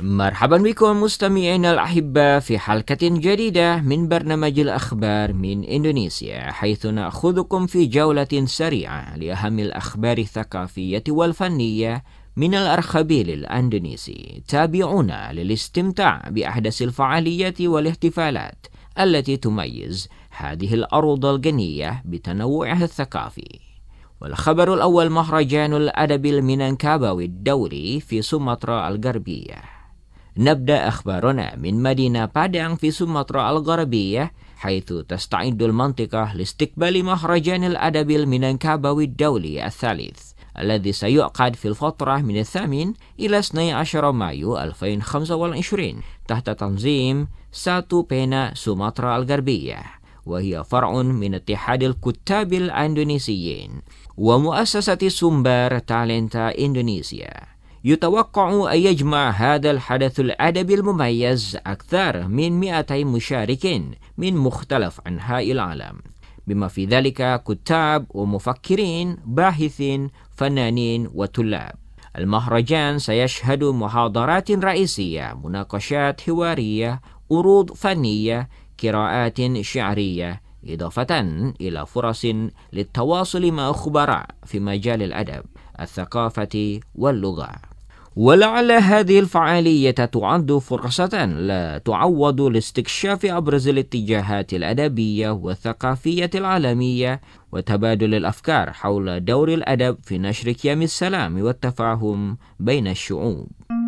مرحبا بكم مستمعينا الأحبة في حلقة جديدة من برنامج الأخبار من إندونيسيا، حيث نأخذكم في جولة سريعة لأهم الأخبار الثقافية والفنية من الأرخبيل الأندونيسي. تابعونا للاستمتاع بأحدث الفعاليات والاحتفالات التي تميز هذه الأرض الغنية بتنوعها الثقافي. والخبر الأول: مهرجان الأدب المينانكاباوي الدولي في سومطرة الغربية. نبدأ أخبارنا من مدينة بادang في سومطرة الغربية، حيث تستعد المنطقة لاستقبال مهرجان الأدب المينانكاباوي الدولي الثالث، الذي سيعقد في الفترة من 8 إلى 12 مايو 2025 تحت تنظيم ساتو بينا سومطرة الغربية، وهي فرع من اتحاد الكتاب الأندونيسيين ومؤسسة سumber تالنتا إندونيسيا. يتوقع أن يجمع هذا الحدث الأدبي المميز أكثر من 200 مشارك من مختلف أنحاء العالم، بما في ذلك كتاب ومفكرين، باحثين، فنانين وطلاب. المهرجان سيشهد محاضرات رئيسية، مناقشات حوارية، عروض فنية، قراءات شعرية، إضافة إلى فرص للتواصل مع خبراء في مجال الأدب، الثقافة واللغة. ولعل هذه الفعالية تعد فرصة لا تعوض لاستكشاف أبرز الاتجاهات الأدبية والثقافية العالمية وتبادل الأفكار حول دور الأدب في نشر قيم السلام والتفاهم بين الشعوب.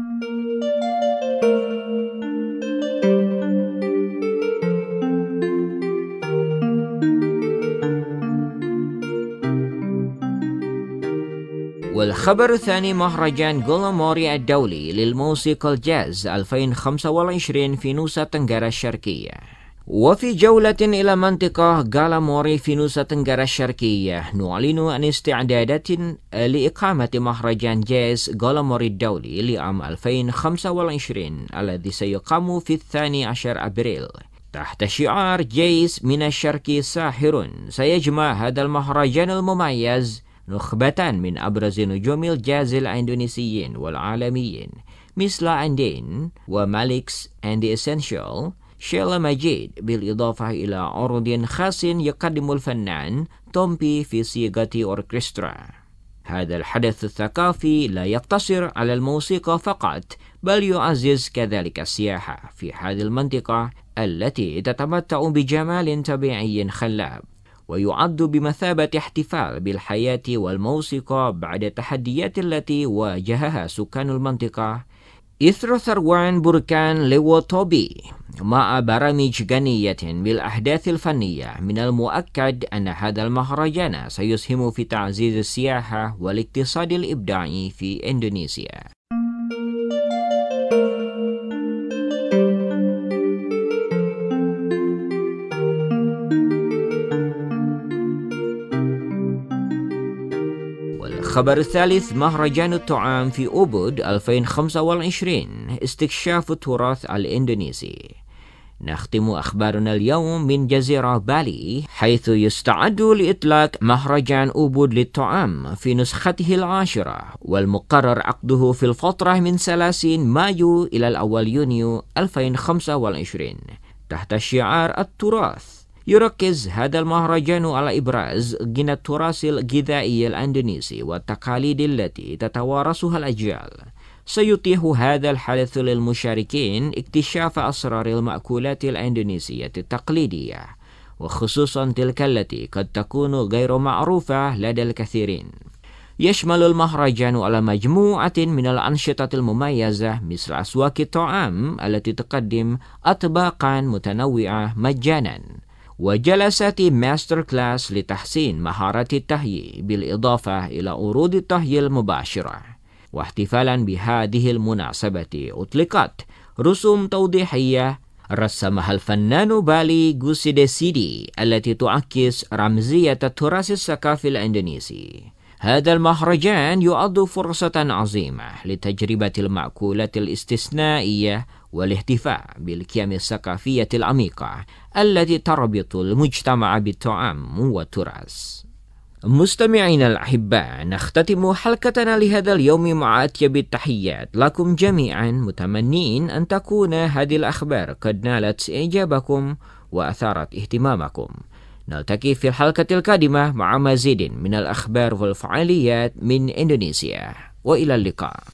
والخبر الثاني: مهرجان غولاموري الدولي للموسيقى الجاز 2025 في نوسا تنغرا الشرقية. وفي جولة إلى منطقة غولاموري في نوسا تنغرا الشرقية، نعلن عن استعدادات لإقامة مهرجان جاز غولاموري الدولي لعام 2025 الذي سيقام في 12 أبريل تحت شعار جيز من الشرق ساحر. سيجمع هذا المهرجان المميز نخبة من أبرز نجوم الجاز الإندونيسيين والعالميين مثل أندين وماليكس and the Essential، شيلا ماجيد، بالإضافة إلى عروض خاص يقدم الفنان تومبي في صيغة أوركسترا. هذا الحدث الثقافي لا يقتصر على الموسيقى فقط، بل يعزز كذلك السياحة في هذه المنطقة التي تتمتع بجمال طبيعي خلاب، ويعد بمثابة احتفال بالحياة والموسيقى بعد التحديات التي واجهها سكان المنطقة إثر ثروان بركان ليووتوبي. مع برامج غنية بالأحداث الفنية، من المؤكد أن هذا المهرجان سيسهم في تعزيز السياحة والاقتصاد الإبداعي في إندونيسيا. الخبر الثالث: مهرجان الطعام في أوبود 2025، استكشاف التراث الإندونيسي. نختم أخبارنا اليوم من جزيرة بالي، حيث يستعد لإطلاق مهرجان أوبود للطعام في نسخته 10، والمقرر عقده في الفترة من 30 مايو إلى 1 يونيو 2025 تحت شعار التراث. يركز هذا المهرجان على إبراز غنى التراث الغذائي الأندونيسي والتقاليد التي تتوارثها الأجيال. سيتيح هذا الحدث للمشاركين اكتشاف أسرار المأكولات الأندونيسية التقليدية، وخصوصا تلك التي قد تكون غير معروفة لدى الكثيرين. يشمل المهرجان على مجموعة من الأنشطة المميزة مثل أسواق الطعام التي تقدم أطباقا متنوعة مجانا، وجلسات ماستر كلاس لتحسين مهارات الطهي، بالإضافة إلى عروض الطهي المباشرة. واحتفالا بهذه المناسبة أطلقت رسوم توضيحية رسمها الفنان بالي غوسيديسيدي التي تعكس رمزية التراث الثقافي الإندونيسي. هذا المهرجان يعد فرصة عظيمة لتجربة المأكولات الاستثنائية والاحتفاء بالقيم الثقافية العميقة التي تربط المجتمع بالطعام والتراث. مستمعينا الأحباء، نختتم حلقتنا لهذا اليوم مع أطيب التحيات لكم جميعا، متمنين أن تكون هذه الأخبار قد نالت إعجابكم وأثارت اهتمامكم. نلتقي في الحلقة القادمة مع مزيد من الأخبار والفعاليات من إندونيسيا، وإلى اللقاء.